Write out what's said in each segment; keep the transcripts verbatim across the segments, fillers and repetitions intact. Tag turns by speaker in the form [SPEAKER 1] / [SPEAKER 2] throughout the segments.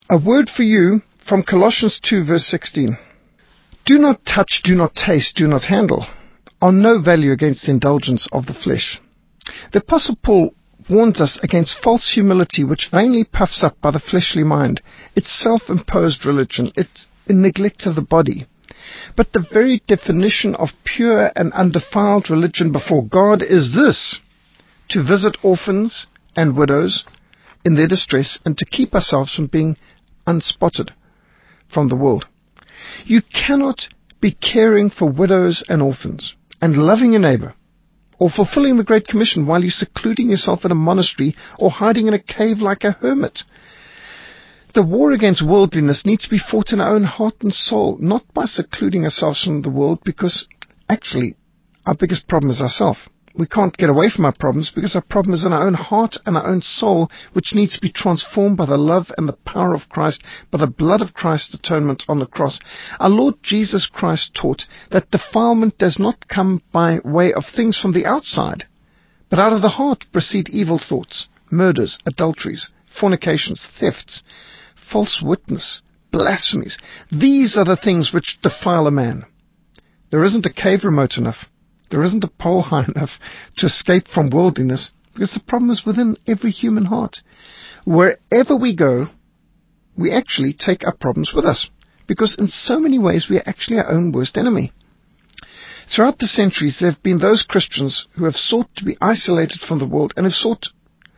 [SPEAKER 1] A word for you from Colossians two verse sixteen. Do not touch, do not taste, do not handle are no value against the indulgence of the flesh. The Apostle Paul warns us against false humility which vainly puffs up by the fleshly mind. It's self-imposed religion. It's a neglect of the body. But the very definition of pure and undefiled religion before God is this: to visit orphans and widows in their distress and to keep ourselves from being unspotted from the world. You cannot be caring for widows and orphans and loving your neighbor or fulfilling the Great Commission while you're secluding yourself in a monastery or hiding in a cave like a hermit. The war against worldliness needs to be fought in our own heart and soul, not by secluding ourselves from the world, because actually our biggest problem is ourselves. We can't get away from our problems because our problem is in our own heart and our own soul, which needs to be transformed by the love and the power of Christ, by the blood of Christ's atonement on the cross. Our Lord Jesus Christ taught that defilement does not come by way of things from the outside, but out of the heart proceed evil thoughts, murders, adulteries, fornications, thefts, false witness, blasphemies. These are the things which defile a man. There isn't a cave remote enough. There isn't a pole high enough to escape from worldliness, because the problem is within every human heart. Wherever we go, we actually take our problems with us, because in so many ways we are actually our own worst enemy. Throughout the centuries, there have been those Christians who have sought to be isolated from the world and have sought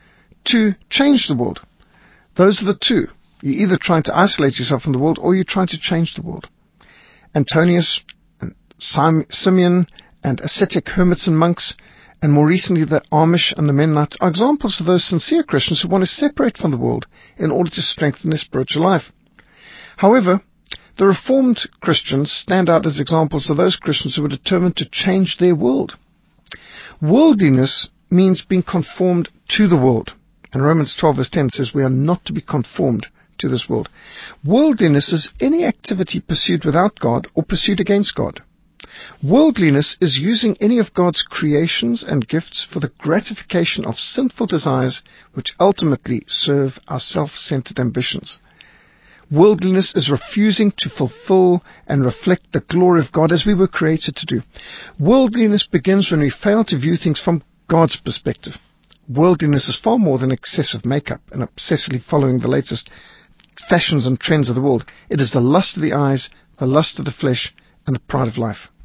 [SPEAKER 1] to change the world. Those are the two. You're either trying to isolate yourself from the world or you're trying to change the world. Antonius and Simeon and ascetic hermits and monks, and more recently the Amish and the Mennonite, are examples of those sincere Christians who want to separate from the world in order to strengthen their spiritual life. However, the Reformed Christians stand out as examples of those Christians who were determined to change their world. Worldliness means being conformed to the world. And Romans twelve verse ten says we are not to be conformed to this world. Worldliness is any activity pursued without God or pursued against God. Worldliness is using any of God's creations and gifts for the gratification of sinful desires which ultimately serve our self-centered ambitions. Worldliness is refusing to fulfill and reflect the glory of God as we were created to do. Worldliness begins when we fail to view things from God's perspective. Worldliness is far more than excessive makeup and obsessively following the latest fashions and trends of the world. It is the lust of the eyes, the lust of the flesh, and the pride of life.